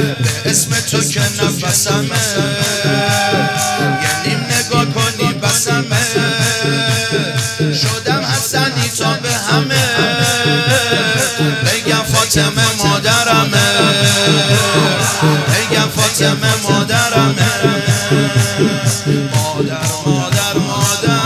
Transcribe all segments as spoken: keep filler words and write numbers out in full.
به اسم تو که نفسمه، یه نیم نگاه کنی بسمه، شدم حسنی تا به همه، بگم فاطمه مادرمه، بگم فاطمه مادرمه. مادر مادر مادر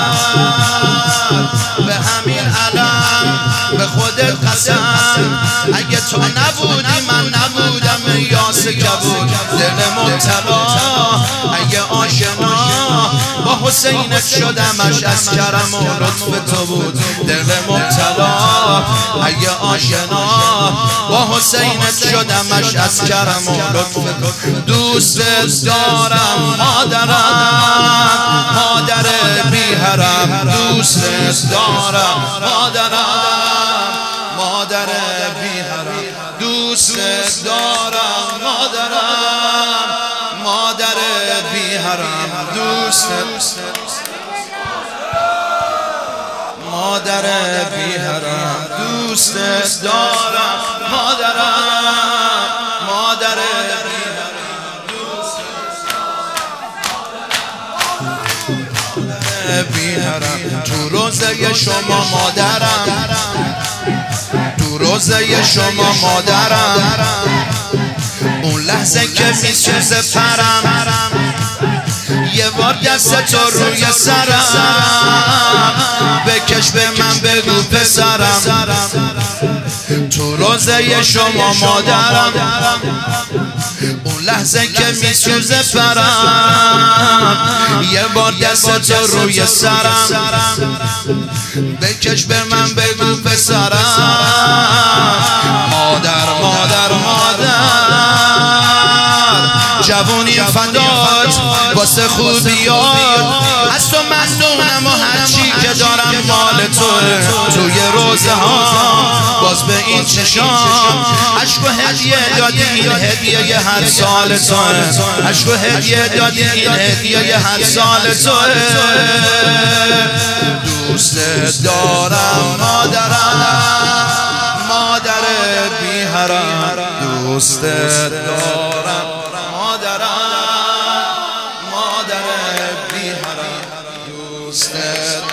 به همین علم به خودت قسم، اگه تو نبودی من نبودم یاس کبود. دل مبتلا اگه آشنا با حسینت شدمش از کرم و لطف تو بود. دل مبتلا اگه آشنا با حسینت شدمش از کرم و لطف تو. دوست دارم مادرم، مادر بی حرم، دوست دارم مادرم، مادر بی حرم، دوست دارم مادرم، مادر بی حرم، دوست مادر بی حرم، دوست دارم مادرم، مادر بی بی حرم. تو روزه شما مادرم، تو روزه شما مادرم، اون لحظه که میسوزه پرم، یه بار دست تو روی سرم، بکش به من بگو پسرم. تو روزه شما مادرم، اون لحظه که میسوزه پرم، یه بار دست تو روی سرم، بکش به من بگو پسرم. مادر مادر مادر جوونی فدات واسه خوبیات، از تو ممنونم و هرچی که دارم مال توه. توی روزه ها باز به این چشام عشق و هدیه دادی، این هدیه ی هر سال توه. عشق و هدیه دادی، این هدیه ی هر سال توه. دوست دارم مادرم، مادر بی حرم، دوست دارم مادرم، مادر بی حرم، دوست